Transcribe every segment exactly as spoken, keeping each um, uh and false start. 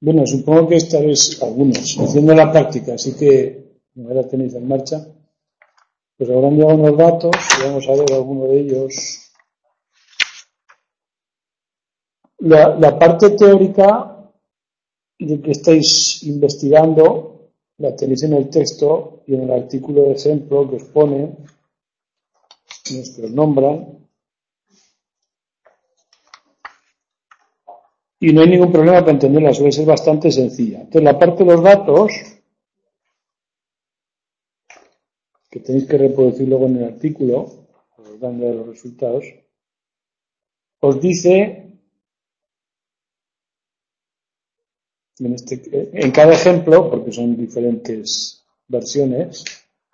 Bueno, supongo que estaréis algunos haciendo la práctica, así que no la tenéis en marcha. Pues ahora han llegado unos datos y vamos a ver alguno de ellos. La, la parte teórica de que estáis investigando la tenéis en el texto y en el artículo de ejemplo que os pone, en los que os nombran. Y no hay ningún problema para entenderla, suele ser bastante sencilla. Entonces, la parte de los datos, que tenéis que reproducir luego en el artículo, os dando los resultados, os dice, en, este, en cada ejemplo, porque son diferentes versiones,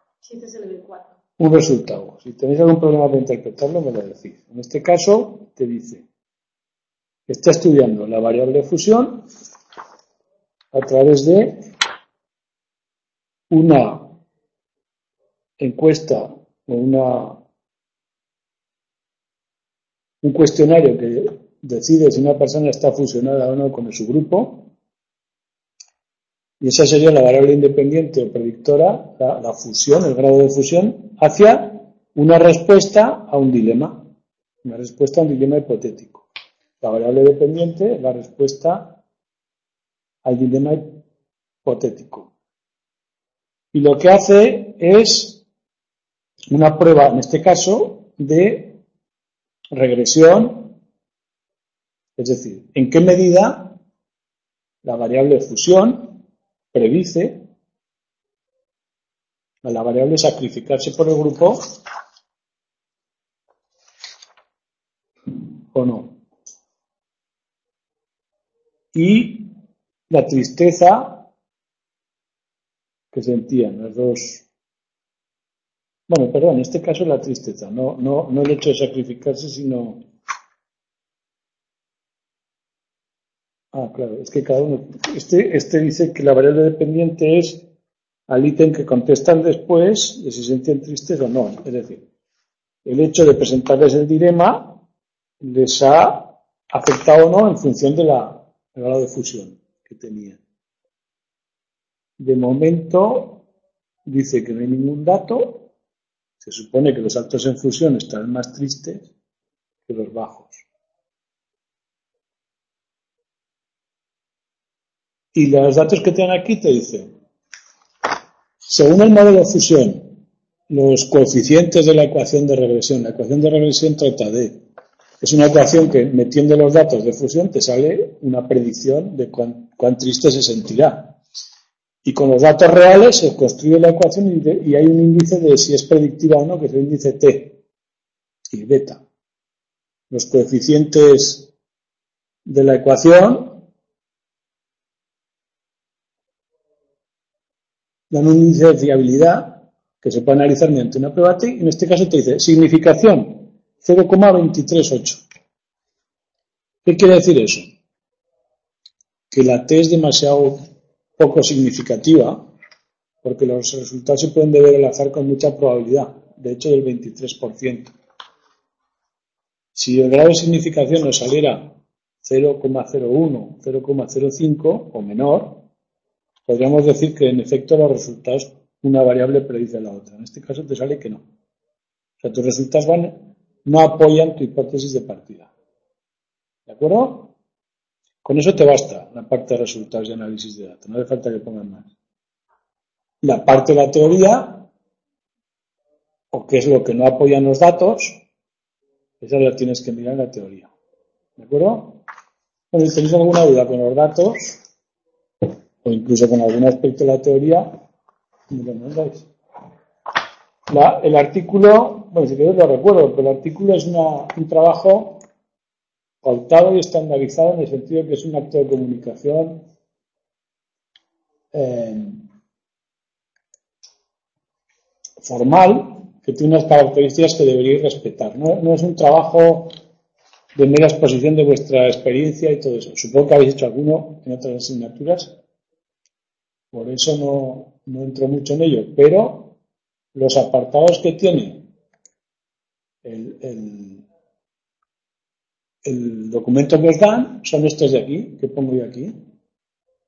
un resultado. Si tenéis algún problema para interpretarlo, me lo decís. En este caso, te dice, está estudiando la variable de fusión a través de una encuesta o una, un cuestionario que decide si una persona está fusionada o no con su grupo, y esa sería la variable independiente o predictora, la, la fusión, el grado de fusión, hacia una respuesta a un dilema, una respuesta a un dilema hipotético. La variable dependiente es la respuesta al dilema hipotético. Y lo que hace es una prueba, en este caso, de regresión, es decir, en qué medida la variable de fusión predice a la variable sacrificarse por el grupo o no. Y la tristeza que sentían las dos. Bueno, perdón, en este caso la tristeza, no, no, no el hecho de sacrificarse, sino. Ah, claro, es que cada uno. Este, este dice que la variable dependiente es al ítem que contestan después de si sentían tristes o no. Es decir, el hecho de presentarles el dilema les ha afectado o no en función de la, del grado de fusión que tenían. De momento dice que no hay ningún dato. Se supone que los altos en fusión están más tristes que los bajos. Y los datos que tienen aquí te dicen, según el modelo de fusión, los coeficientes de la ecuación de regresión, la ecuación de regresión trata de, es una ecuación que metiendo los datos de fusión te sale una predicción de cuán, cuán triste se sentirá. Y con los datos reales se construye la ecuación y, de, y hay un índice de si es predictiva o no, que es el índice T y beta. Los coeficientes de la ecuación dan un índice de fiabilidad que se puede analizar mediante una prueba T, y en este caso te dice significación cero coma veintitrés ocho. ¿Qué quiere decir eso? Que la T es demasiado poco significativa, porque los resultados se pueden deber al azar con mucha probabilidad, de hecho del veintitrés por ciento. Si el grado de significación nos saliera cero coma cero uno, cero coma cero cinco o menor, podríamos decir que en efecto los resultados, una variable predice a la otra. En este caso te sale que no. O sea, tus resultados van, no apoyan tu hipótesis de partida. ¿De acuerdo? Con eso te basta la parte de resultados y análisis de datos. No hace falta que pongan más. La parte de la teoría, o qué es lo que no apoyan los datos, esa la tienes que mirar en la teoría. ¿De acuerdo? Bueno, si tenéis alguna duda con los datos, o incluso con algún aspecto de la teoría, me lo mandáis. La, el artículo, bueno, si queréis lo recuerdo, pero el artículo es una, un trabajo pautado y estandarizado en el sentido que es un acto de comunicación eh, formal, que tiene unas características que deberíais respetar. No, no es un trabajo de mera exposición de vuestra experiencia y todo eso. Supongo que habéis hecho alguno en otras asignaturas, por eso no, no entro mucho en ello, pero los apartados que tiene el, el, el documento que os dan son estos de aquí, que pongo yo aquí.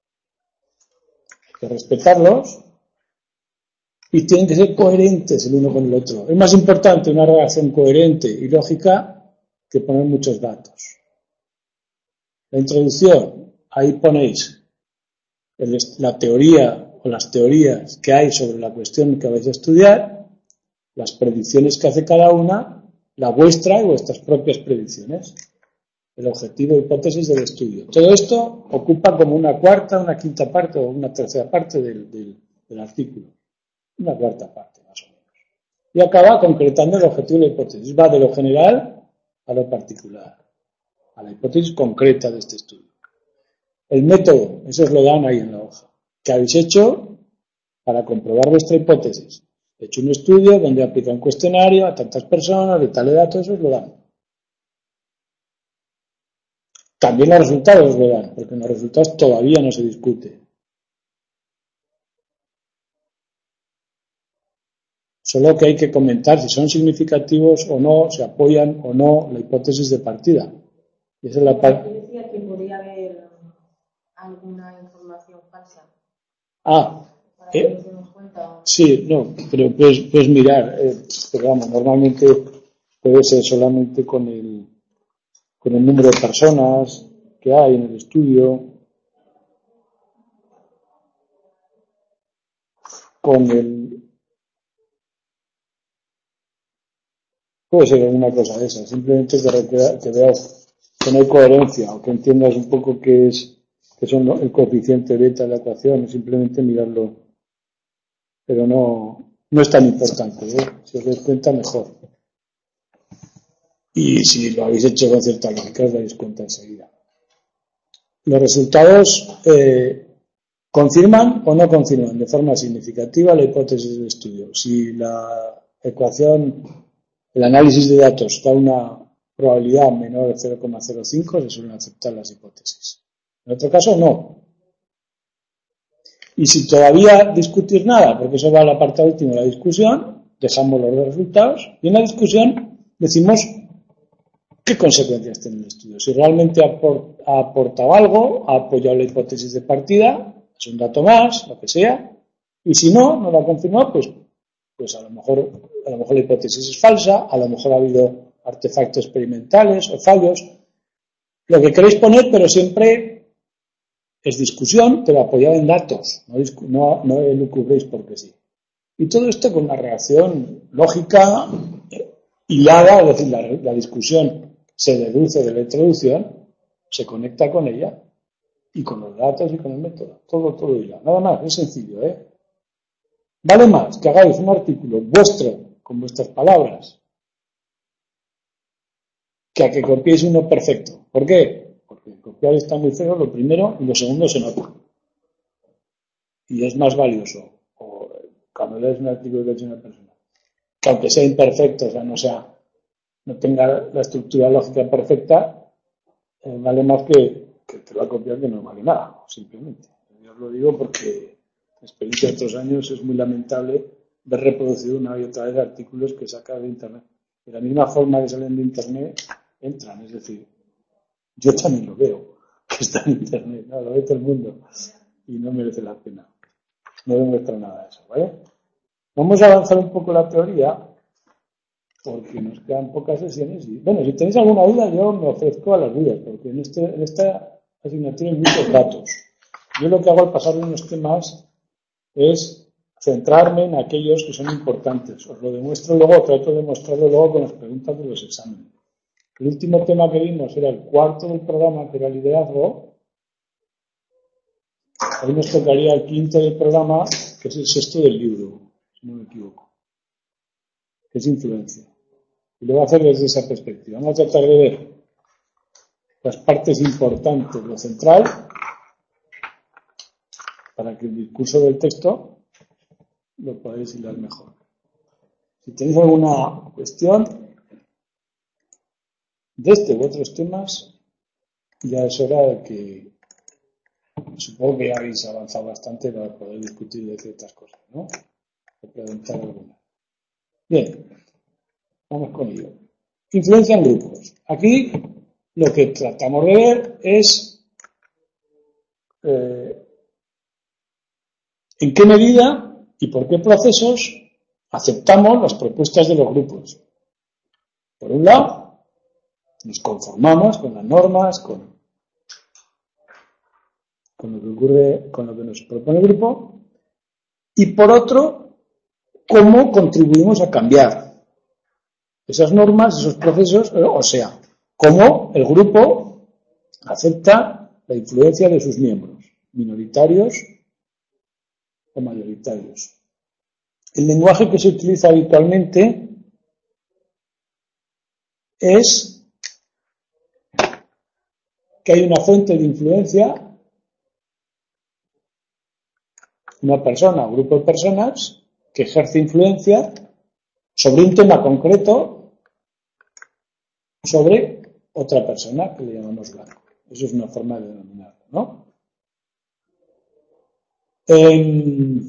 que respetarlos y tienen que ser coherentes el uno con el otro. Es más importante una relación coherente y lógica que poner muchos datos. La introducción, ahí ponéis el, la teoría o las teorías que hay sobre la cuestión que vais a estudiar, las predicciones que hace cada una, la vuestra y vuestras propias predicciones, el objetivo e hipótesis del estudio. Todo esto ocupa como una cuarta, una quinta parte o una tercera parte del, del, del artículo. Una cuarta parte, más o menos. Y acaba concretando el objetivo y la hipótesis. Va de lo general a lo particular, a la hipótesis concreta de este estudio. El método, eso os lo dan ahí en la hoja. ¿Qué habéis hecho para comprobar vuestra hipótesis? He hecho un estudio donde aplica un cuestionario a tantas personas, de tal edad, todo eso os lo dan. También los resultados os lo dan, porque en los resultados todavía no se discute. Solo que hay que comentar si son significativos o no, si apoyan o no la hipótesis de partida. Y esa es la parte. Decía que podría haber alguna información falsa. Ah, para eh, que nos demos cuenta. Sí, no, pero puedes, puedes mirar, eh, pero vamos, normalmente puede ser solamente con el, con el número de personas que hay en el estudio, con el. Puede ser alguna cosa de esa, simplemente que, que veas que no hay coherencia o que entiendas un poco qué es, que son el coeficiente beta de la ecuación, simplemente mirarlo, pero no, no es tan importante, ¿eh? Si os dais cuenta, mejor. Y si lo habéis hecho con cierta lógica, os dais cuenta enseguida. Los resultados eh, confirman o no confirman de forma significativa la hipótesis del estudio. Si la ecuación, el análisis de datos da una probabilidad menor de cero coma cero cinco, se suelen aceptar las hipótesis. En otro caso, no. Y si todavía discutir nada, porque eso va al apartado último de la discusión, dejamos los resultados y en la discusión decimos qué consecuencias tiene el estudio. Si realmente ha aportado algo, ha apoyado la hipótesis de partida, es un dato más, lo que sea, y si no, no lo ha confirmado, pues, pues a lo mejor, a lo mejor la hipótesis es falsa, a lo mejor ha habido artefactos experimentales o fallos, lo que queréis poner, pero siempre es discusión, pero apoyado en datos, no, no, no elucubréis porque sí. Y todo esto con una reacción lógica, hilada, es decir, la, la discusión se deduce de la introducción, se conecta con ella, y con los datos y con el método, todo, todo hilado. Nada más, es sencillo, ¿eh? Vale más que hagáis un artículo vuestro, con vuestras palabras, que a que copiéis uno perfecto. ¿Por qué? Porque copiar está muy feo, lo primero, y lo segundo se nota. Y es más valioso, o cuando lees un artículo que ha hecho una persona, que aunque sea imperfecto, o sea, no sea, no tenga la estructura lógica perfecta, eh, vale más que, que te lo ha copiado que no vale nada, simplemente. Yo os lo digo porque la experiencia de otros años es muy lamentable ver reproducido una y otra vez artículos que sacan de internet. De la misma forma que salen de internet, entran, es decir, yo también lo veo, que está en internet, ¿no? Lo ve todo el mundo y no merece la pena. No demuestra nada de eso, ¿vale? Vamos a avanzar un poco la teoría, porque nos quedan pocas sesiones y, bueno, si tenéis alguna duda yo me ofrezco a las dudas, porque en, este, en esta asignatura hay muchos datos. Yo lo que hago al pasar de unos temas es centrarme en aquellos que son importantes. Os lo demuestro luego, trato de demostrarlo luego con las preguntas de los exámenes. El último tema que vimos era el cuarto del programa, que era liderazgo. Hoy nos tocaría el quinto del programa, que es el sexto del libro, si no me equivoco, que es influencia. Y lo voy a hacer desde esa perspectiva. Vamos a tratar de ver las partes importantes, lo central, para que el discurso del texto lo podáis hilar mejor. Si tenéis alguna cuestión de este u otros temas, ya es hora de que, supongo que ya habéis avanzado bastante para poder discutir de ciertas cosas, ¿no? O preguntar alguna. Bien, vamos con ello. Influencia en grupos. Aquí lo que tratamos de ver es eh, ¿En qué medida y por qué procesos aceptamos las propuestas de los grupos? Por un lado, nos conformamos con las normas, con, con lo que ocurre, con lo que nos propone el grupo, y por otro, cómo contribuimos a cambiar esas normas, esos procesos, o sea, cómo el grupo acepta la influencia de sus miembros, minoritarios o mayoritarios. El lenguaje que se utiliza habitualmente es que hay una fuente de influencia, una persona o grupo de personas que ejerce influencia sobre un tema concreto, sobre otra persona que le llamamos blanco. Eso es una forma de denominarlo, ¿no? Eh,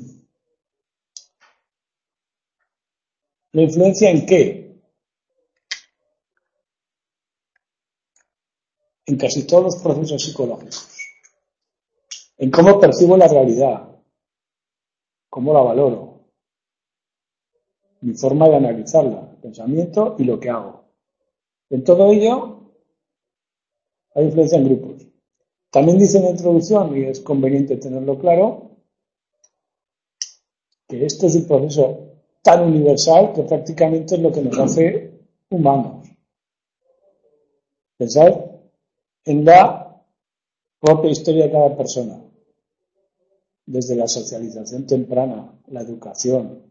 ¿La influencia en qué? En casi todos los procesos psicológicos. En cómo percibo la realidad, cómo la valoro, mi forma de analizarla, el pensamiento y lo que hago. En todo ello hay influencia en grupos. También dice en la introducción, y es conveniente tenerlo claro, que esto es un proceso tan universal que prácticamente es lo que nos hace humanos. Pensad en la propia historia de cada persona, desde la socialización temprana, la educación,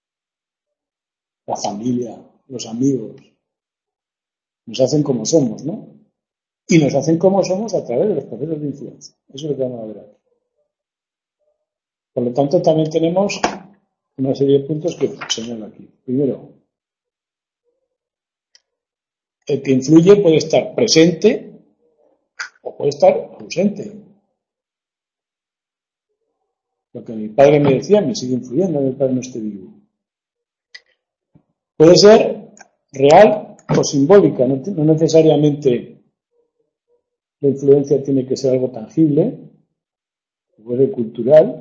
la familia, los amigos, nos hacen como somos, ¿no? Y nos hacen como somos a través de los procesos de influencia. Eso es lo que vamos a ver aquí. Por lo tanto, también tenemos una serie de puntos que señalo aquí. Primero, el que influye puede estar presente o puede estar ausente. Lo que mi padre me decía me sigue influyendo, aunque mi padre no esté vivo. Puede ser real o simbólica, no, no necesariamente la influencia tiene que ser algo tangible, puede ser cultural.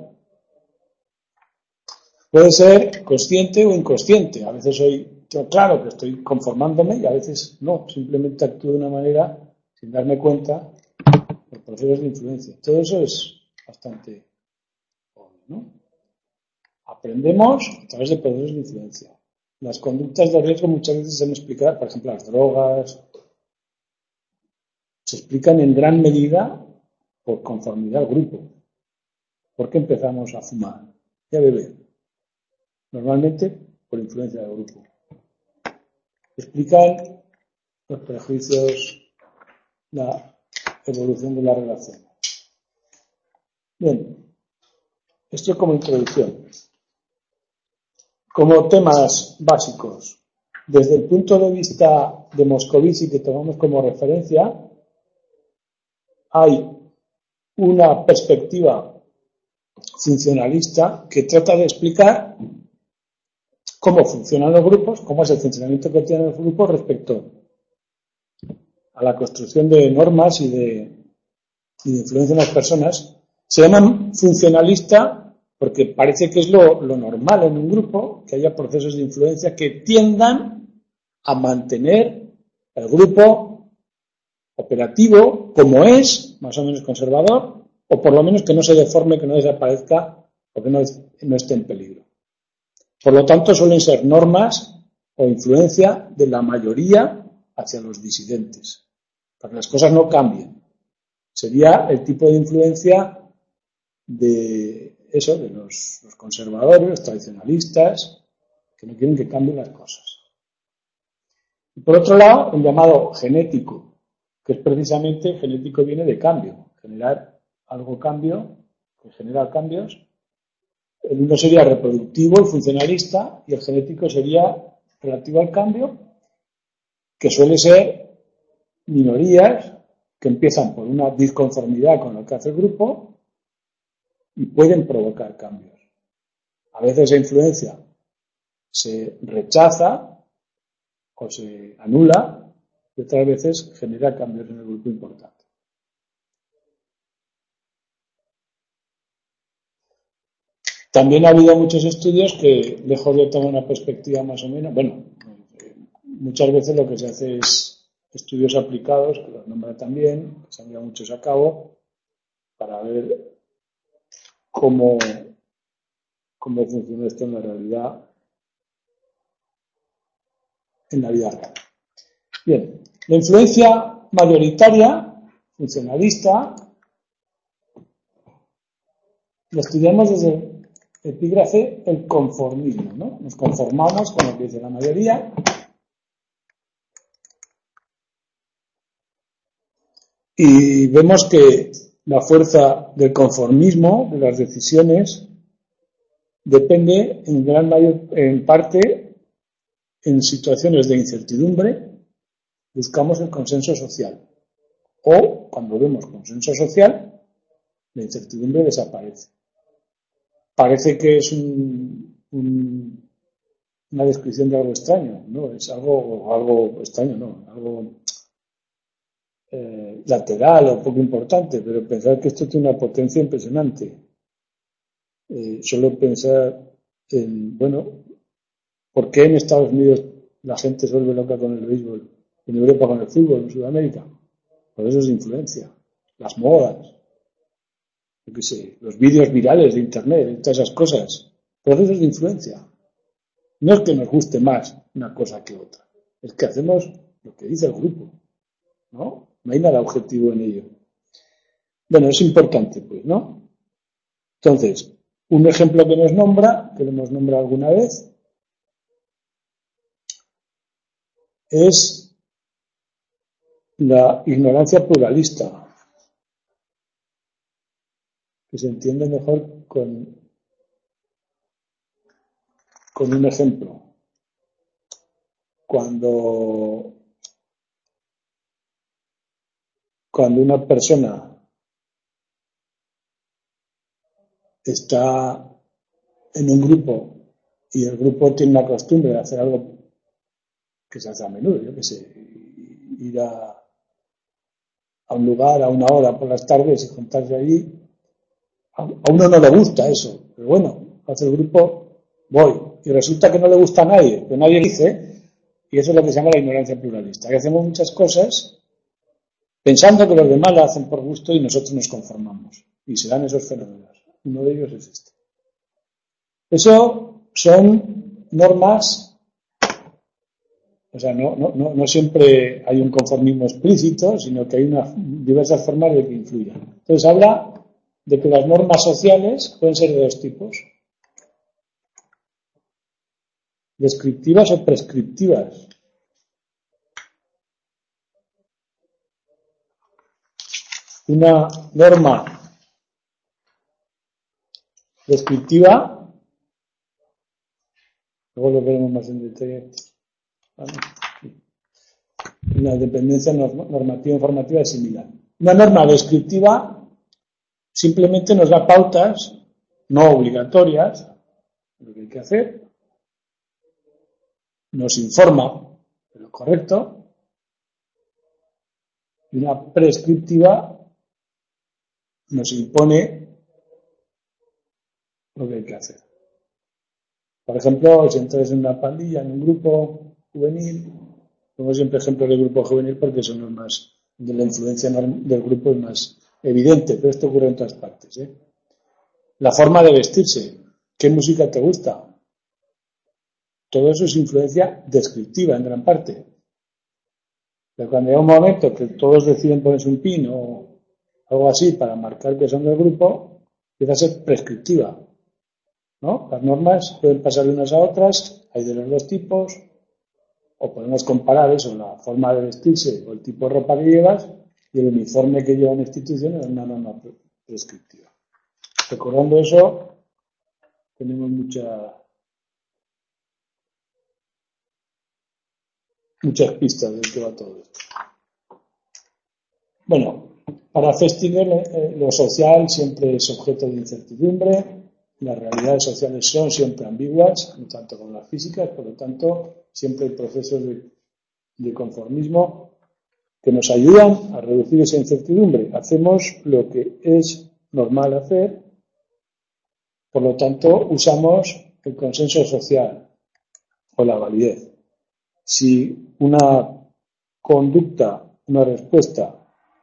Puede ser consciente o inconsciente. A veces soy, yo claro que estoy conformándome y a veces no. Simplemente actúo de una manera sin darme cuenta por procesos de influencia. Todo eso es bastante obvio, ¿no? Aprendemos a través de procesos de influencia. Las conductas de riesgo muchas veces se han explicado, por ejemplo, las drogas, se explican en gran medida por conformidad al grupo. ¿Por qué empezamos a fumar y a beber? Normalmente por influencia del grupo. Explican los prejuicios, la evolución de la relación. Bien, esto como introducción. Como temas básicos, desde el punto de vista de Moscovici, que tomamos como referencia, hay una perspectiva funcionalista que trata de explicar cómo funcionan los grupos, cómo es el funcionamiento que tienen los grupos respecto a la construcción de normas y de, y de influencia en las personas. Se llaman funcionalista porque parece que es lo, lo normal en un grupo, que haya procesos de influencia que tiendan a mantener el grupo operativo como es, más o menos conservador, o por lo menos que no se deforme, que no desaparezca o que no, no esté en peligro. Por lo tanto, suelen ser normas o influencia de la mayoría hacia los disidentes, para que las cosas no cambien. Sería el tipo de influencia de eso, de los, los conservadores, los tradicionalistas, que no quieren que cambien las cosas. Y por otro lado, el llamado genético, que es precisamente, genético viene de cambio, generar algo cambio, que genera cambios. El uno sería reproductivo, el funcionalista, y el genético sería relativo al cambio, que suele ser minorías que empiezan por una disconformidad con lo que hace el grupo y pueden provocar cambios. A veces esa influencia se rechaza o se anula y otras veces genera cambios en el grupo importantes. También ha habido muchos estudios que, lejos de tomar una perspectiva más o menos, bueno, muchas veces lo que se hace es estudios aplicados, que los nombra también, que se han llevado muchos a cabo, para ver cómo, cómo funciona esto en la realidad, en la vida real. Bien, la influencia mayoritaria, funcionalista, lo estudiamos desde el epígrafe el conformismo, ¿no? Nos conformamos con lo que dice la mayoría. Y vemos que la fuerza del conformismo, de las decisiones, depende en gran mayor, en parte, en situaciones de incertidumbre, buscamos el consenso social. O, cuando vemos consenso social, la incertidumbre desaparece. Parece que es un, un, una descripción de algo extraño, ¿no? Es algo, algo extraño, ¿no? Algo eh, lateral o poco importante, pero pensar que esto tiene una potencia impresionante. Eh, solo pensar en, bueno, ¿por qué en Estados Unidos la gente se vuelve loca con el béisbol? En Europa con el fútbol, en Sudamérica. Por eso es influencia. Las modas, yo qué sé, los vídeos virales de internet, todas esas cosas. Procesos de influencia. No es que nos guste más una cosa que otra. Es que hacemos lo que dice el grupo. ¿No? No hay nada objetivo en ello. Bueno, es importante, pues, ¿no? Entonces, un ejemplo que nos nombra, que lo hemos nombrado alguna vez, es la ignorancia pluralista, que se entiende mejor con, con un ejemplo. Cuando, cuando una persona está en un grupo y el grupo tiene la costumbre de hacer algo que se hace a menudo, yo qué sé, ir a, a un lugar a una hora por las tardes y juntarse allí, a, a uno no le gusta eso, pero bueno, hace el grupo, voy, y resulta que no le gusta a nadie, que nadie dice, y eso es lo que se llama la ignorancia pluralista, que hacemos muchas cosas pensando que los demás la hacen por gusto y nosotros nos conformamos, y se dan esos fenómenos. Uno de ellos es este. Eso son normas, o sea, no, no, no, no siempre hay un conformismo explícito, sino que hay unas diversas formas de que influyan. Entonces habla de que las normas sociales pueden ser de dos tipos: descriptivas o prescriptivas. Una norma descriptiva, luego lo veremos más en detalle, ¿vale? La dependencia normativa informativa es similar. Una norma descriptiva simplemente nos da pautas no obligatorias de lo que hay que hacer, nos informa de lo correcto, y una prescriptiva nos impone lo que hay que hacer. Por ejemplo, si entras en una pandilla, en un grupo juvenil, pongo siempre ejemplos de grupo juvenil porque son los más, de la influencia del grupo es más evidente, pero esto ocurre en todas partes, ¿eh? La forma de vestirse, ¿qué música te gusta? Todo eso es influencia descriptiva en gran parte. Pero cuando llega un momento que todos deciden ponerse un pin o algo así para marcar que son del grupo, empieza a ser prescriptiva, ¿no? Las normas pueden pasar de unas a otras, hay de los dos tipos, o podemos comparar eso, la forma de vestirse o el tipo de ropa que llevas y el uniforme que lleva una institución es una norma prescriptiva. Recordando eso, tenemos mucha, muchas pistas de qué va todo esto. Bueno, para Festinger eh, lo social siempre es objeto de incertidumbre, las realidades sociales son siempre ambiguas, no tanto como las físicas, por lo tanto siempre hay procesos de, de conformismo que nos ayudan a reducir esa incertidumbre. Hacemos lo que es normal hacer, Por lo tanto, usamos el consenso social o la validez. Si una conducta, una respuesta,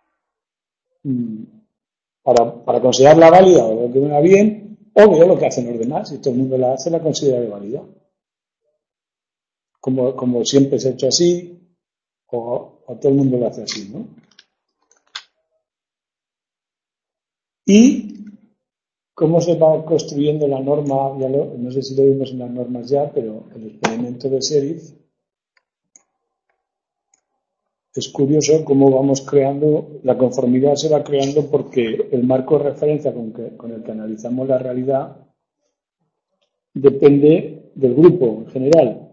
para, para considerarla válida o lo que venga bien, o veo lo que hacen los demás, si todo el mundo la hace, la considera válida. Como, como siempre se ha hecho así, o, o todo el mundo lo hace así, ¿no? Y cómo se va construyendo la norma, ya lo, no sé si lo vimos en las normas ya, pero el experimento de Sheriff, es curioso cómo vamos creando, la conformidad se va creando porque el marco de referencia con, que, con el que analizamos la realidad depende del grupo en general.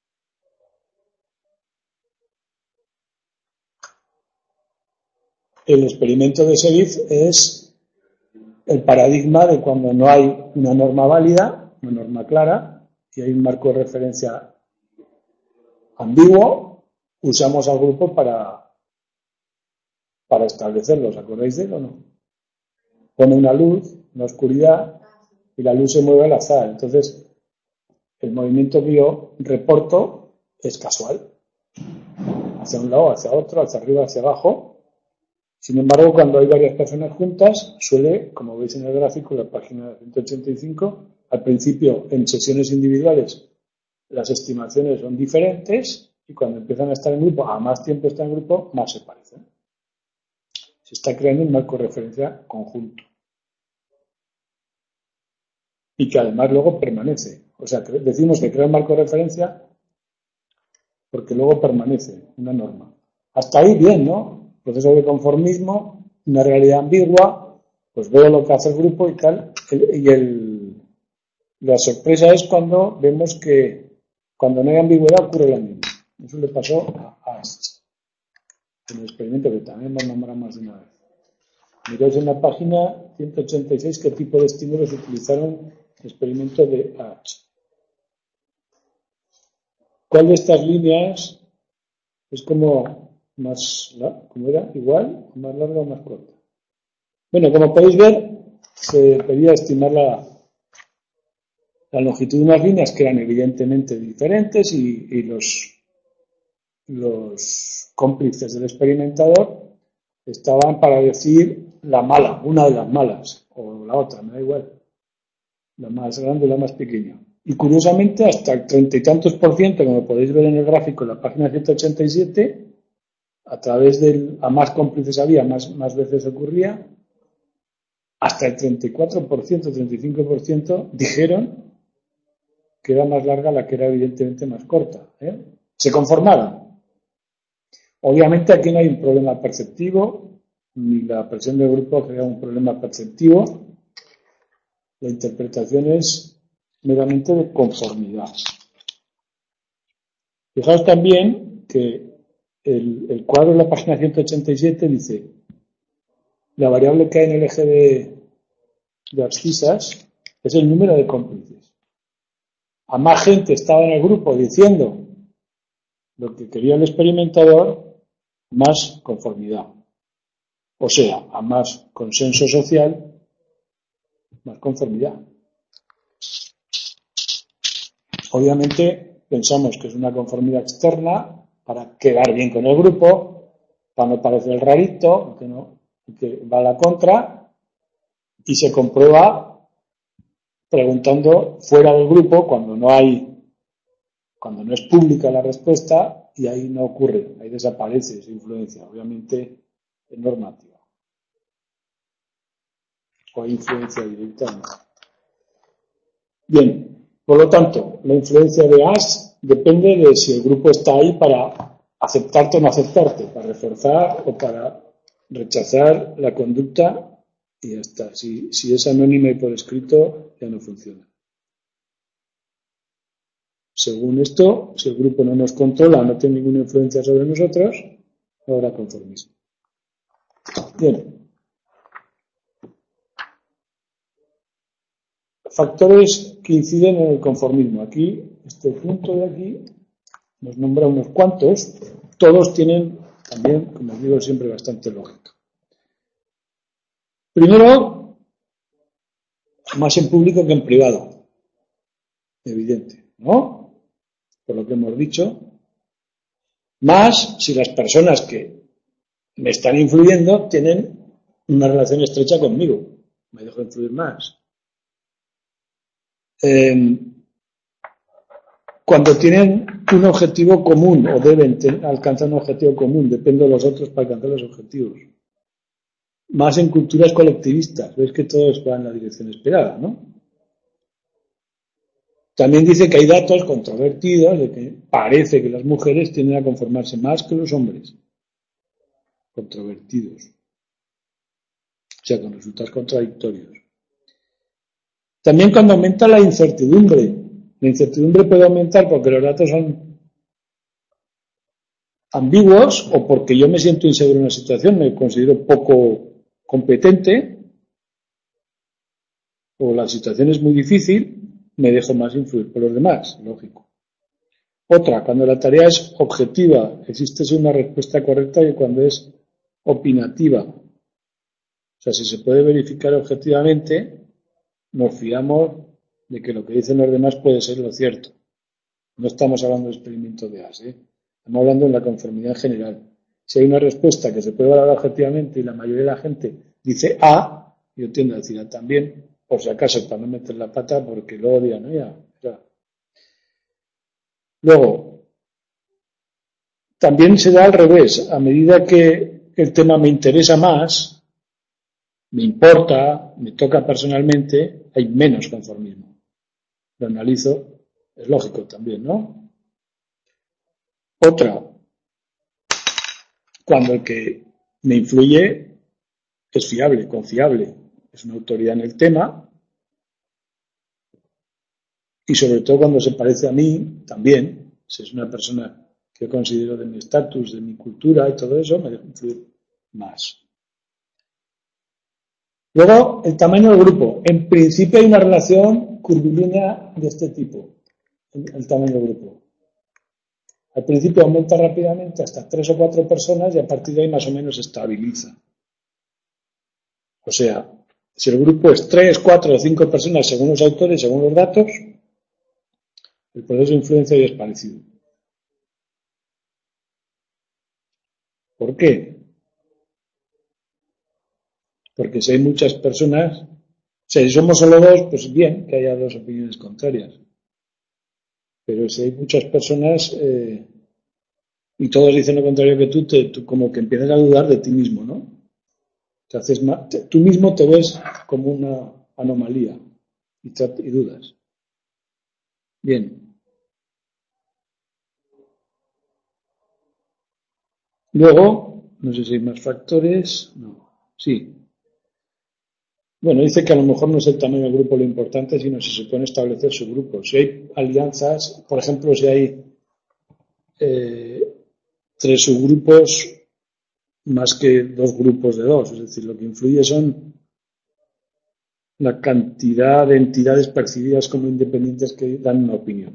El experimento de Sheriff es el paradigma de cuando no hay una norma válida, una norma clara, y hay un marco de referencia ambiguo, usamos al grupo para, para establecerlo. ¿Os acordáis de él o no? Pone una luz, una oscuridad, y la luz se mueve al azar. Entonces, el movimiento que yo reporto es casual. Hacia un lado, hacia otro, hacia arriba, hacia abajo. Sin embargo, cuando hay varias personas juntas, suele, como veis en el gráfico, en la página ciento ochenta y cinco, al principio, en sesiones individuales, las estimaciones son diferentes y cuando empiezan a estar en grupo, a más tiempo están en grupo, más se parecen. Se está creando un marco de referencia conjunto. Y que además luego permanece. O sea, que decimos que crea un marco de referencia porque luego permanece una norma. Hasta ahí bien, ¿no? Proceso de conformismo, una realidad ambigua, pues veo lo que hace el grupo y tal. Y el, la sorpresa es cuando vemos que cuando no hay ambigüedad ocurre lo mismo. Eso le pasó a Asch, en el experimento que también hemos nombrado más de una vez. Miráis en la página ciento ochenta y seis qué tipo de estímulos utilizaron el experimento de Asch. ¿Cuál de estas líneas es como más, ¿cómo era? ¿Igual? ¿Más larga o más corta? Bueno, como podéis ver, se pedía estimar la, la longitud de unas líneas que eran evidentemente diferentes y, y los, los cómplices del experimentador estaban para decir la mala, una de las malas, o la otra, me da igual, la más grande o la más pequeña. Y curiosamente, hasta el treinta y tantos por ciento, como podéis ver en el gráfico en la página ciento ochenta y siete, a través del, a más cómplices había, más, más veces ocurría, hasta el treinta y cuatro por ciento, treinta y cinco por ciento dijeron que era más larga la que era evidentemente más corta. ¿eh? Se conformaron. Obviamente aquí no hay un problema perceptivo, ni la presión del grupo crea un problema perceptivo. La interpretación es meramente de conformidad. Fijaos también que el, el cuadro de la página ciento ochenta y siete dice la variable que hay en el eje de, de abscisas es el número de cómplices. A más gente estaba en el grupo diciendo lo que quería el experimentador, más conformidad. O sea, a más consenso social, más conformidad. Obviamente pensamos que es una conformidad externa para quedar bien con el grupo, para no parecer el rarito, que, no, que va a la contra, y se comprueba preguntando fuera del grupo cuando no hay, cuando no es pública la respuesta y ahí no ocurre, ahí desaparece esa influencia, obviamente es normativa. O influencia directa. ¿No? Bien. Por lo tanto, la influencia de Asch depende de si el grupo está ahí para aceptarte o no aceptarte, para reforzar o para rechazar la conducta y ya está. Si, si es anónima y por escrito, ya no funciona. Según esto, si el grupo no nos controla, no tiene ninguna influencia sobre nosotros, no habrá conformismo. Bien. Factores que inciden en el conformismo. Aquí, este punto de aquí, nos nombra unos cuantos. Todos tienen también, como digo, siempre bastante lógica. Primero, más en público que en privado. Evidente, ¿no? Por lo que hemos dicho. Más si las personas que me están influyendo tienen una relación estrecha conmigo. Me dejo influir más. Eh, cuando tienen un objetivo común o deben ten, alcanzar un objetivo común, depende de los otros para alcanzar los objetivos. Más en culturas colectivistas, ves que todos van en la dirección esperada, ¿no? También dice que hay datos controvertidos de que parece que las mujeres tienden a conformarse más que los hombres. Controvertidos. O sea, con resultados contradictorios. También cuando aumenta la incertidumbre. La incertidumbre puede aumentar porque los datos son ambiguos o porque yo me siento inseguro en una situación, me considero poco competente o la situación es muy difícil, me dejo más influir por los demás, lógico. Otra, cuando la tarea es objetiva, existe una respuesta correcta y cuando es opinativa. O sea, si se puede verificar objetivamente, nos fiamos de que lo que dicen los demás puede ser lo cierto. No estamos hablando de experimentos de A S, ¿eh? Estamos hablando de la conformidad general. Si hay una respuesta que se puede valorar objetivamente y la mayoría de la gente dice A, yo tiendo a decir A también, por si acaso, para no meter la pata porque lo odian, ¿no? Ya, ya. Luego, también se da al revés. A medida que el tema me interesa más, me importa, me toca personalmente, hay menos conformismo. Lo analizo, es lógico también, ¿no? Otra, cuando el que me influye es fiable, confiable, es una autoridad en el tema y sobre todo cuando se parece a mí también, si es una persona que yo considero de mi estatus, de mi cultura y todo eso, me deja influir más. Luego, el tamaño del grupo. En principio hay una relación curvilínea de este tipo, el tamaño del grupo. Al principio aumenta rápidamente hasta tres o cuatro personas y a partir de ahí más o menos se estabiliza. O sea, si el grupo es tres, cuatro o cinco personas según los autores, según los datos, el proceso de influencia ya es parecido. ¿Por qué? Porque si hay muchas personas, o sea, si somos solo dos, pues bien que haya dos opiniones contrarias. Pero si hay muchas personas eh, y todos dicen lo contrario que tú, te, tú como que empiezas a dudar de ti mismo, ¿no? Te haces más, te, tú mismo te ves como una anomalía y, te, y dudas. Bien. Luego, no sé si hay más factores. No. Sí. Bueno, dice que a lo mejor no es el tamaño del grupo lo importante, sino si se pueden establecer subgrupos. Si hay alianzas, por ejemplo, si hay eh, tres subgrupos más que dos grupos de dos, es decir, lo que influye son la cantidad de entidades percibidas como independientes que dan una opinión.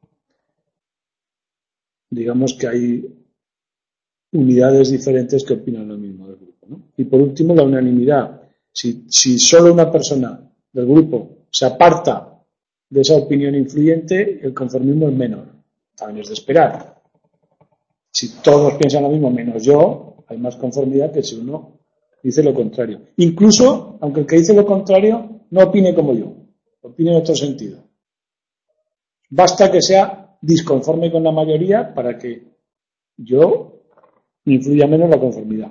Digamos que hay unidades diferentes que opinan lo mismo del grupo, ¿no? Y por último, la unanimidad. Si, si solo una persona del grupo se aparta de esa opinión influyente, el conformismo es menor. También es de esperar. Si todos piensan lo mismo menos yo, hay más conformidad que si uno dice lo contrario. Incluso, aunque el que dice lo contrario no opine como yo, opine en otro sentido. Basta que sea disconforme con la mayoría para que yo influya menos la conformidad.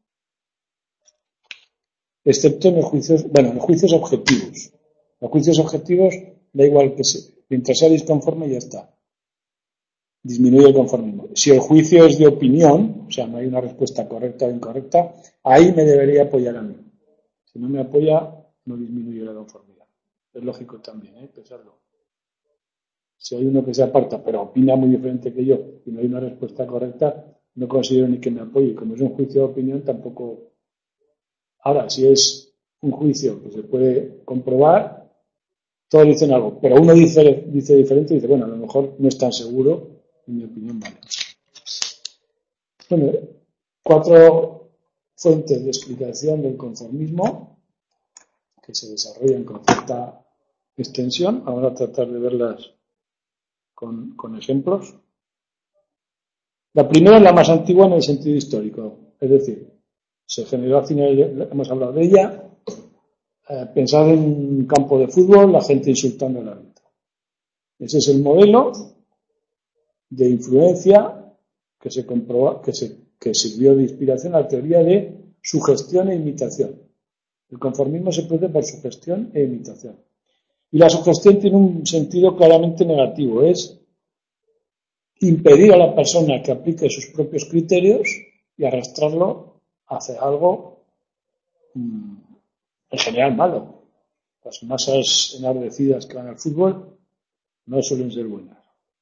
Excepto en los juicios, bueno, en los juicios objetivos. Los juicios objetivos da igual que sea, mientras sea disconforme ya está. Disminuye el conformismo. Si el juicio es de opinión, o sea, no hay una respuesta correcta o incorrecta, ahí me debería apoyar a mí. Si no me apoya, no disminuye la conformidad. Es lógico también, ¿eh? Pensarlo. Si hay uno que se aparta, pero opina muy diferente que yo, y no hay una respuesta correcta, no considero ni que me apoye. Como es un juicio de opinión, tampoco. Ahora, si es un juicio que se puede comprobar, todos dicen algo, pero uno dice, dice diferente y dice, bueno, a lo mejor no es tan seguro, en mi opinión vale. Bueno, cuatro fuentes de explicación del conformismo. que se desarrollan con cierta extensión. Vamos a tratar de verlas con, con ejemplos. La primera es la más antigua en el sentido histórico, es decir, se generó a finales, hemos hablado de ella, eh, pensad en un campo de fútbol, la gente insultando al árbitro. Ese es el modelo de influencia que se comprobó, que se que sirvió de inspiración a la teoría de sugestión e imitación. El conformismo se produce por sugestión e imitación. Y la sugestión tiene un sentido claramente negativo, es impedir a la persona que aplique sus propios criterios y arrastrarlo hacia algo mmm, en general malo. Las masas enardecidas que van al fútbol no suelen ser buenas.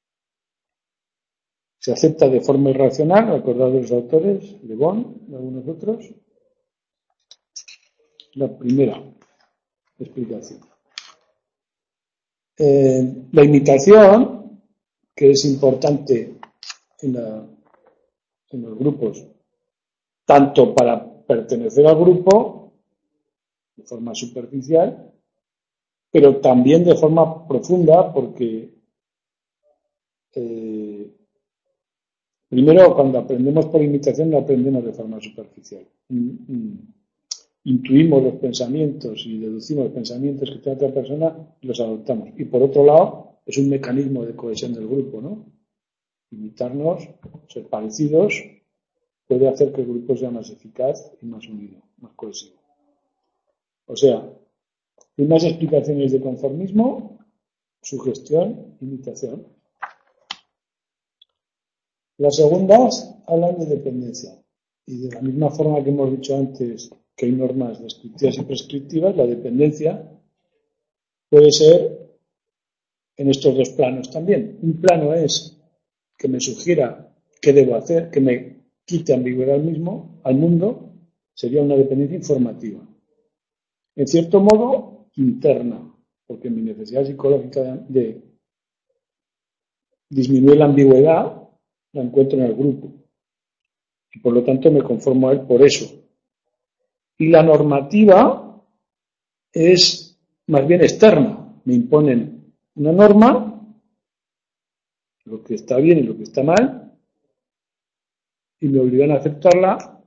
Se acepta de forma irracional, recordad los autores, Le Bon y algunos otros. La primera explicación. Eh, la imitación, que es importante en, la, en los grupos, tanto para pertenecer al grupo, de forma superficial, pero también de forma profunda, porque eh, primero, cuando aprendemos por imitación, no aprendemos de forma superficial. Intuimos los pensamientos y deducimos los pensamientos que tiene otra persona y los adoptamos. Y por otro lado, es un mecanismo de cohesión del grupo, ¿no? Imitarnos, ser parecidos, puede hacer que el grupo sea más eficaz y más unido, más cohesivo. O sea, hay más explicaciones de conformismo, sugestión, imitación. Las segundas hablan de dependencia. Y de la misma forma que hemos dicho antes que hay normas descriptivas y prescriptivas, la dependencia puede ser en estos dos planos también. Un plano es que me sugiera qué debo hacer, que me quite ambigüedad al mismo, al mundo, sería una dependencia informativa. En cierto modo, interna, porque mi necesidad psicológica de, de disminuir la ambigüedad la encuentro en el grupo. Y por lo tanto me conformo a él por eso. Y la normativa es más bien externa. Me imponen una norma, lo que está bien y lo que está mal, y me obligan a aceptarla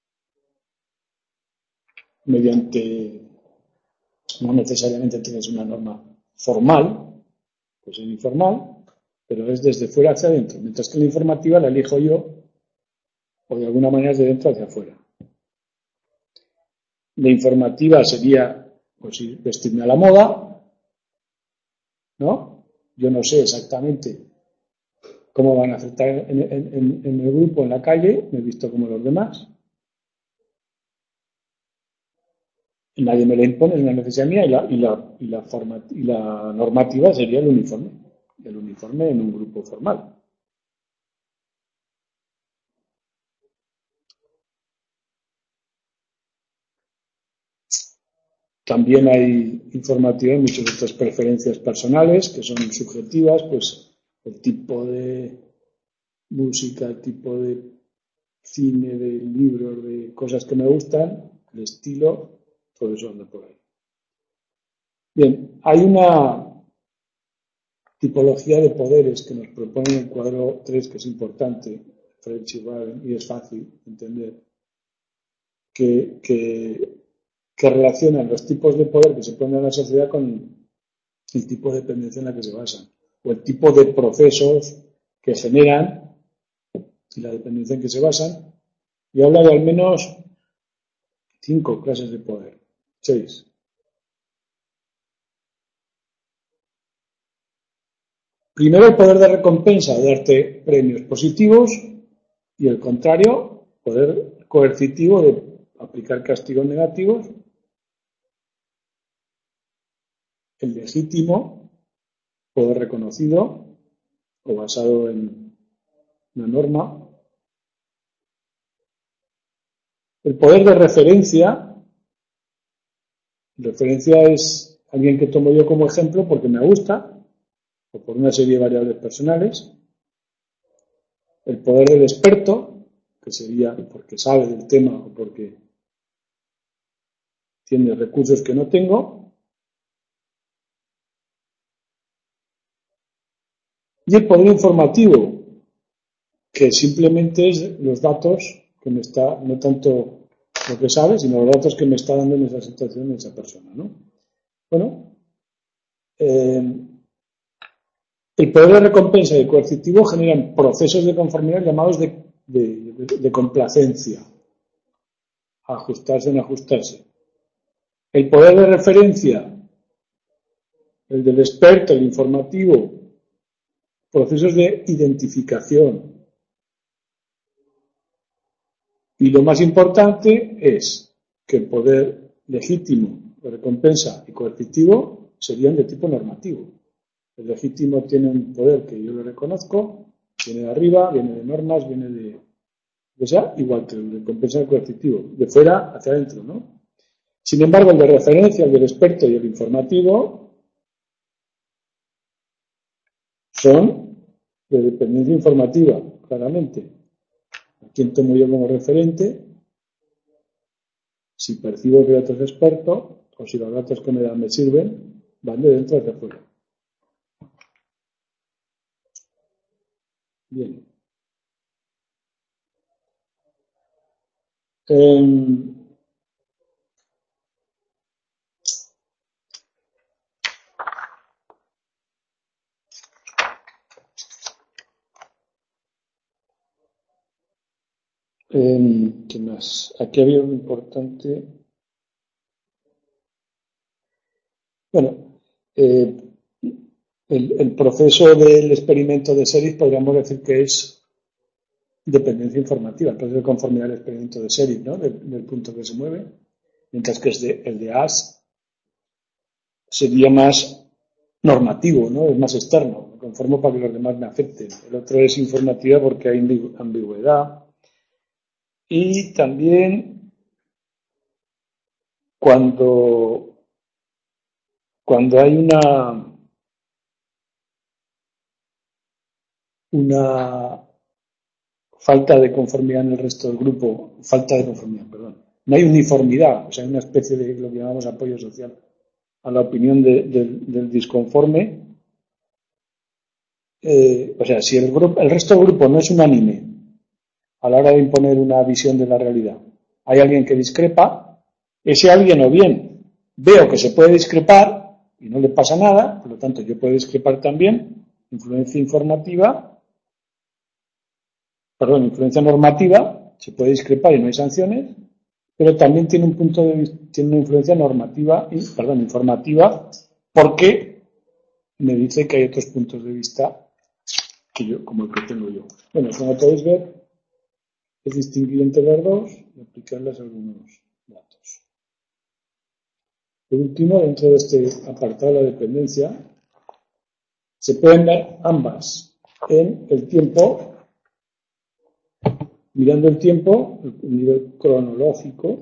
mediante, no necesariamente tienes una norma formal, pues es informal, pero es desde fuera hacia adentro. Mientras que la informativa la elijo yo, o de alguna manera es de dentro hacia afuera. La informativa sería, pues, vestirme a la moda, ¿no? Yo no sé exactamente cómo van a aceptar en, en, en el grupo, en la calle, me he visto como los demás. Y nadie me la impone, es una necesidad mía, y la, y la, y la, forma, y la normativa sería el uniforme, el uniforme en un grupo formal. También hay informativa en muchas otras preferencias personales que son subjetivas, pues el tipo de música, el tipo de cine, de libros, de cosas que me gustan, el estilo, todo eso anda por ahí. Bien, hay una tipología de poderes que nos propone el cuadro tres, que es importante, Fred Chirvain, y es fácil entender, que, que que relacionan los tipos de poder que se ponen en la sociedad con el tipo de dependencia en la que se basan, o el tipo de procesos que generan y la dependencia en que se basan, y habla de al menos cinco clases de poder, seis. Primero, el poder de recompensa, de darte premios positivos, y el contrario, poder coercitivo de aplicar castigos negativos. El legítimo, poder reconocido o basado en una norma. El poder de referencia. Referencia es alguien que tomo yo como ejemplo porque me gusta o por una serie de variables personales. El poder del experto, que sería porque sabe del tema o porque tiene recursos que no tengo. Y el poder informativo, que simplemente es los datos que me está, no tanto lo que sabe, sino los datos que me está dando en esa situación esa persona, ¿no? Bueno, eh, el poder de recompensa y el coercitivo generan procesos de conformidad llamados de, de, de, de complacencia, ajustarse en ajustarse. El poder de referencia, el del experto, el informativo, procesos de identificación. Y lo más importante es que el poder legítimo, de recompensa y coercitivo serían de tipo normativo. El legítimo tiene un poder que yo lo reconozco, viene de arriba, viene de normas, viene de, de ya, igual que el de recompensa y el coercitivo, de fuera hacia adentro, ¿no? Sin embargo, el de referencia, el del experto y el informativo son de dependencia informativa, claramente. ¿A quién tomo yo como referente? Si percibo que el dato es experto o si los datos que me dan me sirven, van de dentro hacia afuera. Bien. Eh, eh, ¿Qué más? Aquí había un importante. Bueno, eh, el, el proceso del experimento de series podríamos decir que es dependencia informativa, el proceso de conformidad del experimento de series, ¿no? Del, del punto que se mueve, mientras que es de, el de A S sería más normativo, ¿no? Es más externo, me conformo para que los demás me afecten. El otro es informativa porque hay ambigüedad. Y también cuando, cuando hay una, una falta de conformidad en el resto del grupo, falta de conformidad, perdón, no hay uniformidad, o sea, hay una especie de lo que llamamos apoyo social a la opinión de, de, del disconforme. Eh, o sea, si el, grupo, el resto del grupo no es unánime a la hora de imponer una visión de la realidad, hay alguien que discrepa, ese alguien o bien veo que se puede discrepar y no le pasa nada, por lo tanto yo puedo discrepar también, influencia informativa, perdón, influencia normativa, se puede discrepar y no hay sanciones, pero también tiene un punto de vista, tiene una influencia normativa, perdón, informativa, porque me dice que hay otros puntos de vista que yo, como el que tengo yo. Bueno, como podéis ver, es distinguir entre las dos y aplicarles algunos datos. Por último, dentro de este apartado de la dependencia, se pueden ver ambas en el tiempo, mirando el tiempo, el nivel cronológico.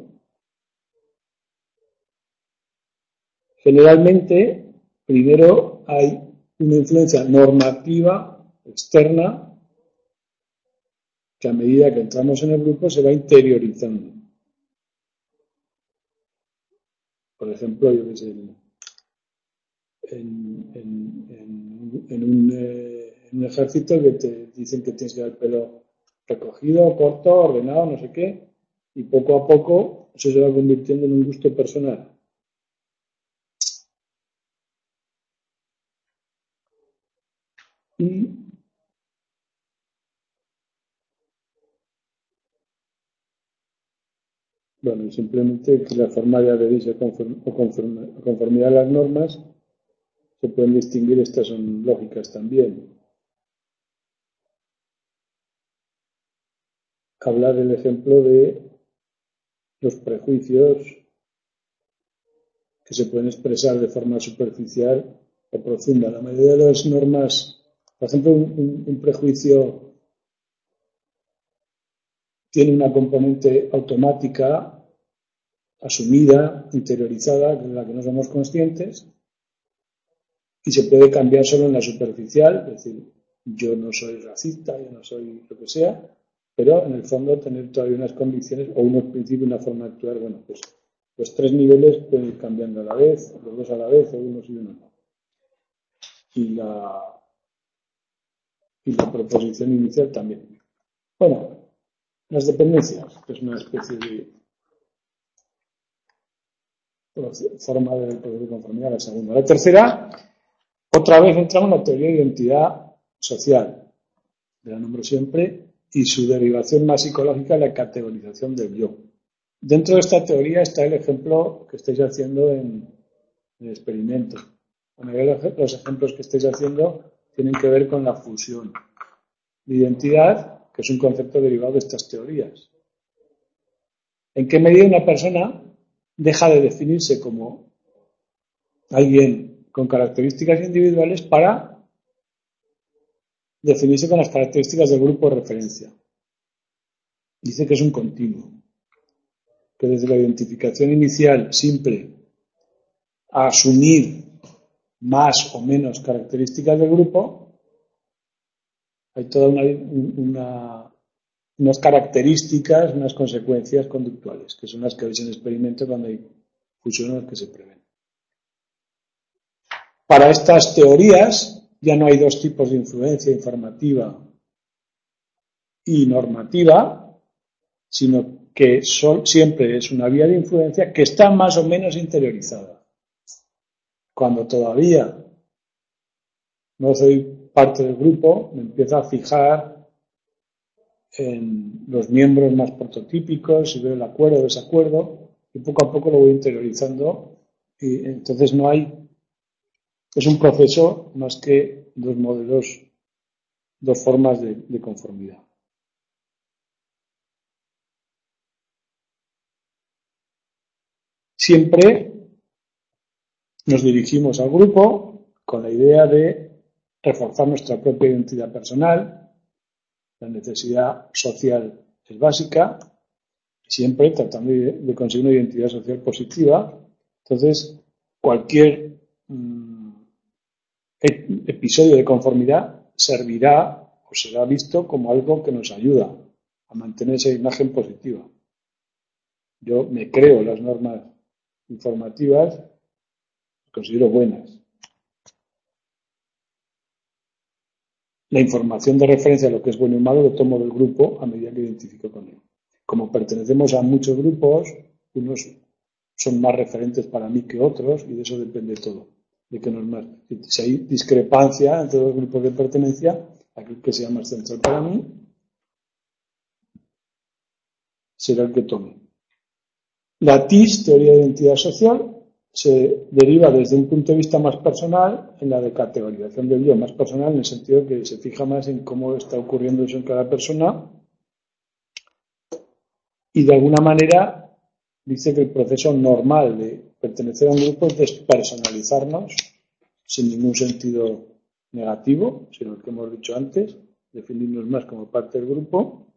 Generalmente, primero hay una influencia normativa externa que a medida que entramos en el grupo se va interiorizando. Por ejemplo, yo que sé, en, en, en, en, un, eh, en un ejército que te dicen que tienes que dar el pelo recogido, corto, ordenado, no sé qué, y poco a poco eso se va convirtiendo en un gusto personal. Y bueno, simplemente que la forma de adherirse o conformidad a las normas se pueden distinguir, estas son lógicas también. Hablar del ejemplo de los prejuicios que se pueden expresar de forma superficial o profunda. La mayoría de las normas, por ejemplo, un, un, un prejuicio tiene una componente automática, asumida, interiorizada, de la que no somos conscientes, y se puede cambiar solo en la superficial, es decir, yo no soy racista, yo no soy lo que sea, pero en el fondo tener todavía unas convicciones o unos principios, una forma de actuar, bueno, pues Los tres niveles pueden ir cambiando a la vez, los dos a la vez, o unos y uno no. Y la, y la proposición inicial también. Bueno, las dependencias, que es una especie de forma del proceso de conformidad, la segunda. La tercera, otra vez entramos en la teoría de identidad social, de la nombro siempre, y su derivación más psicológica, la categorización del yo. Dentro de esta teoría está el ejemplo que estáis haciendo en el experimento. La mayoría de los ejemplos que estáis haciendo tienen que ver con la fusión de identidad, que es un concepto derivado de estas teorías. ¿En qué medida una persona deja de definirse como alguien con características individuales para definirse con las características del grupo de referencia? Dice que es un continuo, que desde la identificación inicial simple a asumir más o menos características del grupo, hay toda una, una, unas características, unas consecuencias conductuales, que son las que veis en el experimento cuando hay fusiones que se prevén. Para estas teorías ya no hay dos tipos de influencia, informativa y normativa, sino que son, siempre es una vía de influencia que está más o menos interiorizada. Cuando todavía no soy parte del grupo, me empiezo a fijar en los miembros más prototípicos, si veo el acuerdo o desacuerdo, y poco a poco lo voy interiorizando, y entonces no hay, es un proceso más que dos modelos, dos formas de, de conformidad. Siempre nos dirigimos al grupo con la idea de reforzar nuestra propia identidad personal. La necesidad social es básica, siempre tratando de, de conseguir una identidad social positiva. Entonces, cualquier mmm, episodio de conformidad servirá o será visto como algo que nos ayuda a mantener esa imagen positiva. Yo me creo las normas informativas, considero buenas. La información de referencia a lo que es bueno y malo lo tomo del grupo a medida que identifico con él. Como pertenecemos a muchos grupos, unos son más referentes para mí que otros, y de eso depende todo. De que no es más. Si hay discrepancia entre los grupos de pertenencia, aquel que sea más central para mí será el que tome. La T I S, teoría de identidad social, se deriva desde un punto de vista más personal en la de categorización del yo, más personal en el sentido que se fija más en cómo está ocurriendo eso en cada persona, y de alguna manera dice que el proceso normal de pertenecer a un grupo es despersonalizarnos sin ningún sentido negativo, sino el que hemos dicho antes, definirnos más como parte del grupo.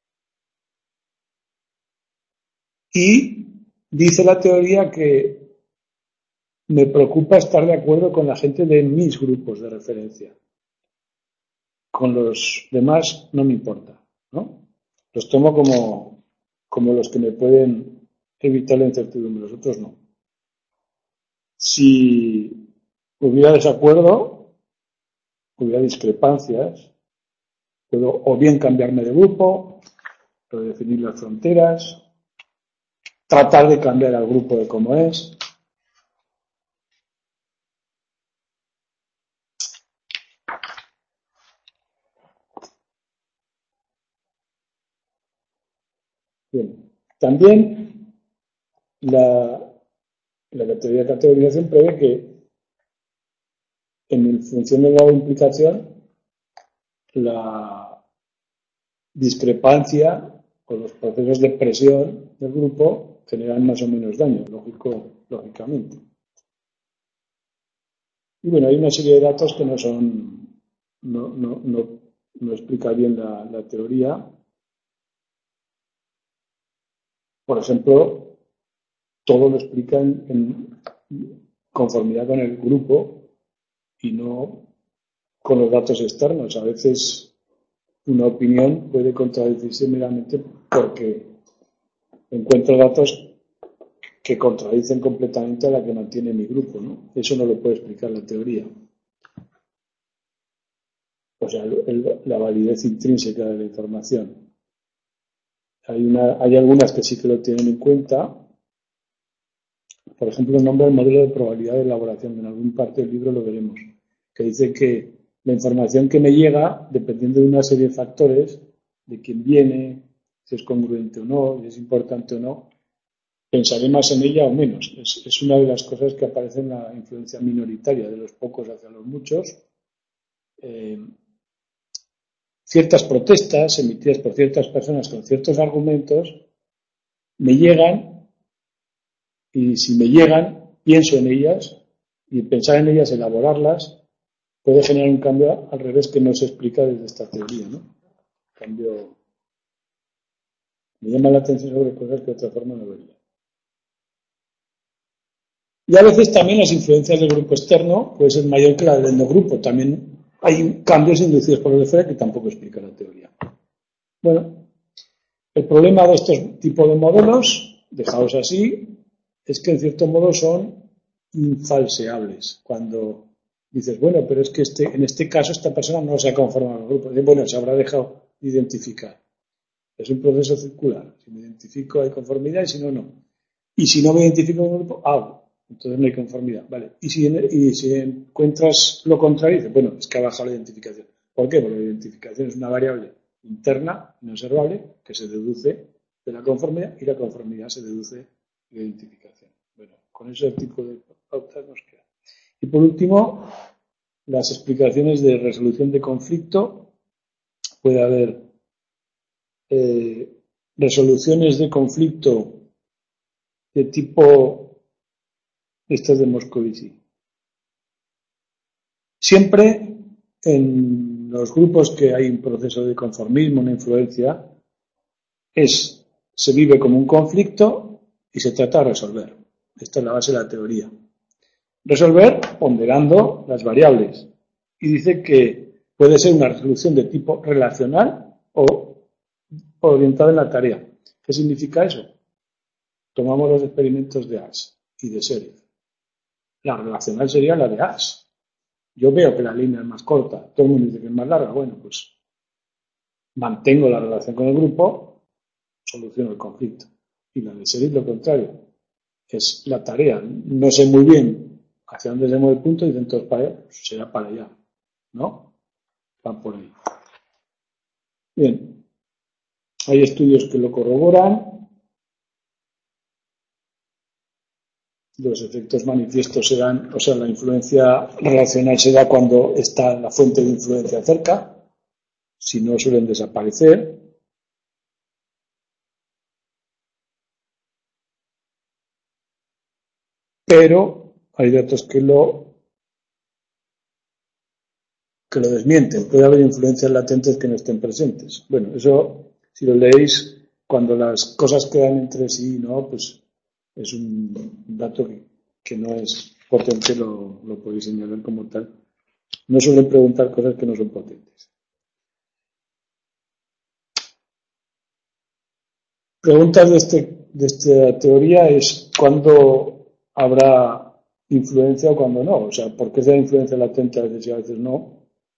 Y dice la teoría que me preocupa estar de acuerdo con la gente de mis grupos de referencia. Con los demás no me importa, ¿no? Los tomo como, como los que me pueden evitar la incertidumbre, los otros no. Si hubiera desacuerdo, hubiera discrepancias, puedo o bien cambiarme de grupo, redefinir las fronteras, tratar de cambiar al grupo de cómo es. Bien. También la, la teoría de categorización prevé que en función del grado de implicación, la discrepancia o los procesos de presión del grupo generan más o menos daño, lógico, lógicamente. Y bueno, hay una serie de datos que no son, no, no, no, no explica bien la, la teoría. Por ejemplo, todo lo explica en, en conformidad con el grupo y no con los datos externos. A veces una opinión puede contradecirse meramente porque encuentro datos que contradicen completamente a la que mantiene mi grupo, ¿no? Eso no lo puede explicar la teoría. O sea, el, el, la validez intrínseca de la información. Hay, una, hay algunas que sí que lo tienen en cuenta. Por ejemplo, nombra el modelo de probabilidad de elaboración. En algún parte del libro lo veremos. Que dice que la información que me llega, dependiendo de una serie de factores, de quién viene, si es congruente o no, si es importante o no, pensaré más en ella o menos. Es, es una de las cosas que aparece en la influencia minoritaria, de los pocos hacia los muchos. Eh, ciertas protestas emitidas por ciertas personas con ciertos argumentos me llegan, y si me llegan, pienso en ellas, y pensar en ellas, elaborarlas, puede generar un cambio al revés que no se explica desde esta teoría, ¿no? Cambio. Me llama la atención sobre cosas que de otra forma no vería. Y a veces también las influencias del grupo externo puede ser mayor que la del endogrupo. También hay cambios inducidos por el de fuera que tampoco explica la teoría. Bueno, el problema de estos tipos de modelos, dejados así, es que en cierto modo son infalseables. Cuando dices, bueno, pero es que este, en este caso esta persona no se ha conformado al grupo. Bueno, se habrá dejado de identificar. Es un proceso circular. Si me identifico hay conformidad y si no, no. Y si no me identifico con un grupo, hago. Entonces no hay conformidad. Vale. Y si, y si encuentras lo contrario, dices, bueno, es que ha bajado la identificación. ¿Por qué? Porque la identificación es una variable interna, inobservable, que se deduce de la conformidad y la conformidad se deduce de la identificación. Bueno, con ese tipo de pautas nos queda. Y por último, las explicaciones de resolución de conflicto. Puede haber eh, resoluciones de conflicto de tipo estas de Moscovici. Siempre en los grupos que hay un proceso de conformismo, una influencia, es, se vive como un conflicto y se trata de resolver. Esta es la base de la teoría. Resolver ponderando las variables. Y dice que puede ser una resolución de tipo relacional o orientada en la tarea. ¿Qué significa eso? Tomamos los experimentos de Asch y de Sheriff. La relacional sería la de Asch. Yo veo que la línea es más corta, todo el mundo dice que es más larga. Bueno, pues mantengo la relación con el grupo, soluciono el conflicto. Y la de Sheriff lo contrario. Es la tarea. No sé muy bien hacia dónde se mueve el punto y dicen todos para allá, pues será para allá. ¿No? Van por ahí. Bien. Hay estudios que lo corroboran. Los efectos manifiestos se dan, o sea, la influencia relacional se da cuando está la fuente de influencia cerca, si no suelen desaparecer. Pero hay datos que lo que lo desmienten. Puede haber influencias latentes que no estén presentes. Bueno, eso, si lo leéis, cuando las cosas quedan entre sí, ¿no? Pues es un dato que, que no es potente, lo, lo podéis señalar como tal. No suelen preguntar cosas que no son potentes. Preguntas de, este, de esta teoría es cuándo habrá influencia o cuándo no. O sea, ¿por qué se da influencia latente a veces y a veces no?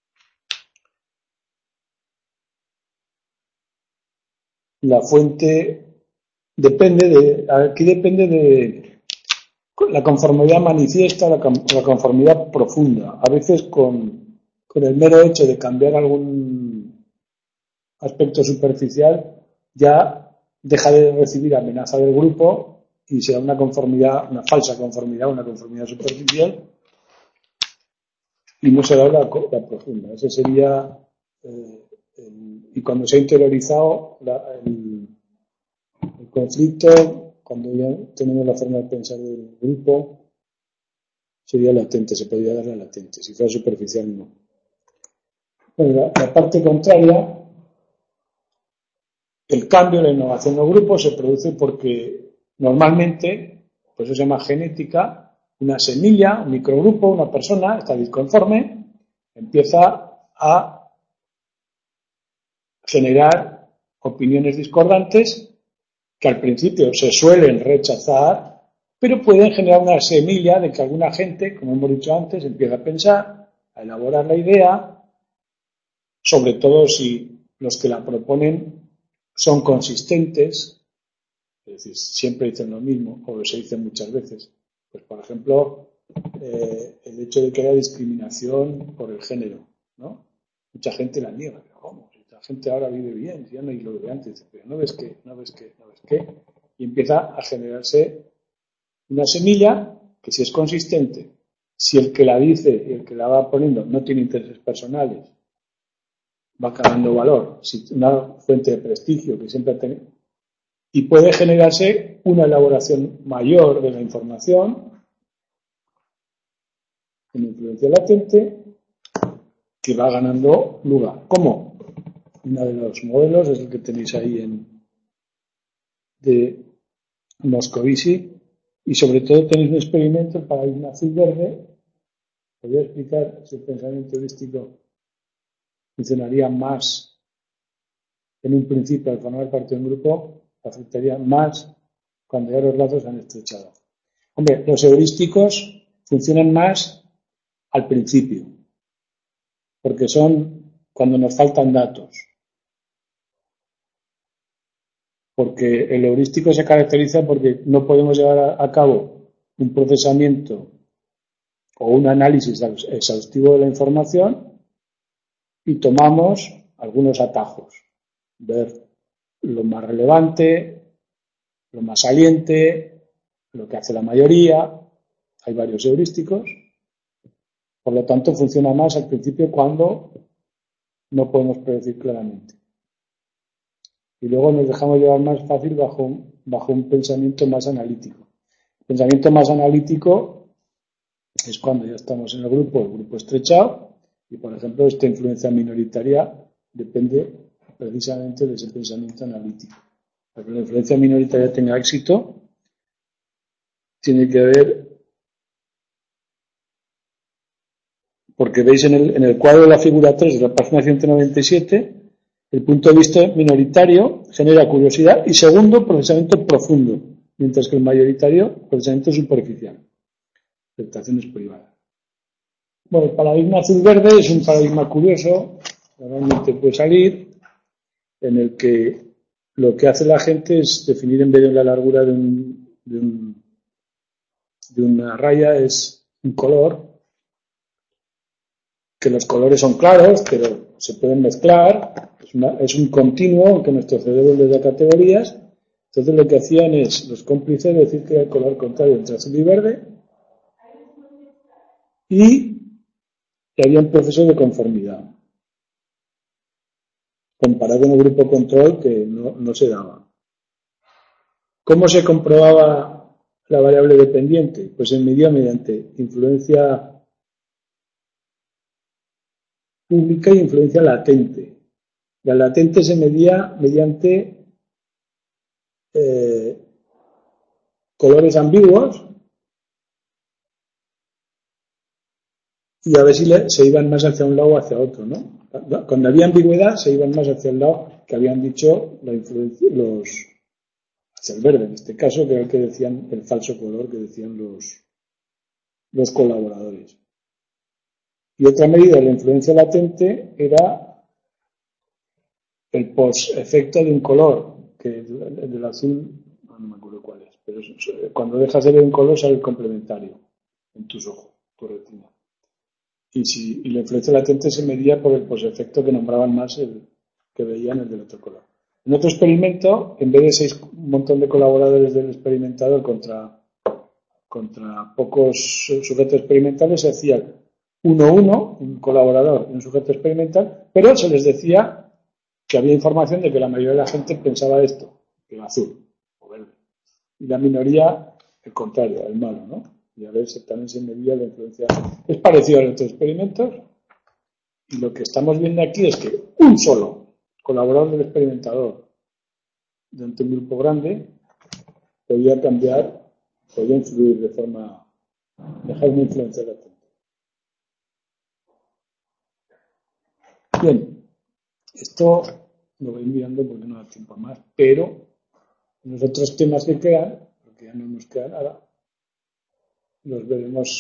La fuente depende de, aquí depende de la conformidad manifiesta, la, la conformidad profunda. A veces con, con el mero hecho de cambiar algún aspecto superficial ya deja de recibir amenaza del grupo y se da una conformidad, una falsa conformidad, una conformidad superficial y no se da la, la profunda. Ese sería eh, el, y cuando se ha interiorizado la, el, el conflicto, cuando ya tenemos la forma de pensar del grupo, sería latente, se podría dar la latente. Si fuera superficial, no. Bueno, la, la parte contraria, el cambio, la innovación del grupo se produce porque normalmente, pues eso se llama genética, una semilla, un microgrupo, una persona está disconforme, empieza a generar opiniones discordantes que al principio se suelen rechazar pero pueden generar una semilla de que alguna gente, como hemos dicho antes, empieza a pensar, a elaborar la idea, sobre todo si los que la proponen son consistentes, es decir, siempre dicen lo mismo, o se dicen muchas veces. Pues, por ejemplo, eh, el hecho de que haya discriminación por el género, ¿no? Mucha gente la niega, pero ¿cómo? Si la gente ahora vive bien, ya no hay lo de antes, pero no ves qué, no ves qué, no ves qué, y empieza a generarse una semilla que, si es consistente, si el que la dice y el que la va poniendo no tiene intereses personales, va ganando valor, si una fuente de prestigio que siempre ha tenido, y puede generarse una elaboración mayor de la información, una influencia latente, que va ganando lugar. ¿Cómo? Uno de los modelos es el que tenéis ahí en de Moscovici, y sobre todo tenéis un experimento, el paradigma azul verde. Os voy a explicar si el pensamiento heurístico funcionaría más en un principio al formar parte de un grupo, afectaría más cuando ya los lazos se han estrechado. Hombre, los heurísticos funcionan más al principio, porque son cuando nos faltan datos. Porque el heurístico se caracteriza porque no podemos llevar a cabo un procesamiento o un análisis exhaustivo de la información y tomamos algunos atajos. Ver lo más relevante, lo más saliente, lo que hace la mayoría. Hay varios heurísticos. Por lo tanto, funciona más al principio cuando no podemos predecir claramente. Y luego nos dejamos llevar más fácil bajo, bajo un pensamiento más analítico. El pensamiento más analítico es cuando ya estamos en el grupo, el grupo estrechado, y por ejemplo esta influencia minoritaria depende precisamente de ese pensamiento analítico. Para que la influencia minoritaria tenga éxito, tiene que haber, porque veis en el, en el cuadro de la figura tres de la página ciento noventa y siete, el punto de vista minoritario genera curiosidad y, segundo, procesamiento profundo, mientras que el mayoritario, procesamiento superficial, aceptaciones privadas. Bueno, el paradigma azul-verde es un paradigma curioso, normalmente puede salir, en el que lo que hace la gente es definir en vez de la largura de, un, de, un, de una raya es un color, que los colores son claros, pero se pueden mezclar, es, una, es un continuo que nuestro cerebro les da categorías. Entonces lo que hacían es los cómplices decir que era el color contrario entre azul y verde, y que había un proceso de conformidad comparado con el grupo control que no, no se daba. ¿Cómo se comprobaba la variable dependiente? Pues se medía mediante influencia pública y influencia latente. La latente se medía mediante eh, colores ambiguos, y a ver si le, se iban más hacia un lado o hacia otro, ¿no? Cuando había ambigüedad se iban más hacia el lado que habían dicho la influencia, los hacia el verde, en este caso, que era el que decían, el falso color que decían los, los colaboradores. Y otra medida de la influencia latente era el post-efecto de un color, que el del azul, no, no me acuerdo cuál es, pero cuando dejas de ver un color sale el complementario en tus ojos, tu retina. Y, si, y la influencia latente se medía por el posefecto que nombraban más el que veían el del otro color. En otro experimento, en vez de seis, un montón de colaboradores del experimentador contra, contra pocos sujetos experimentales, se hacía uno uno, un colaborador y un sujeto experimental, pero se les decía que había información de que la mayoría de la gente pensaba esto, que era azul o verde. Y la minoría, el contrario, el malo, ¿no? Y a ver si también se medía la influencia. Es parecido a los otros experimentos, y lo que estamos viendo aquí es que un solo colaborador del experimentador dentro de un grupo grande podía cambiar, podía influir de forma, dejar una influencia latente. Bien, esto lo voy mirando porque no da tiempo más, pero en los otros temas que quedan, porque ya no nos queda nada, los veremos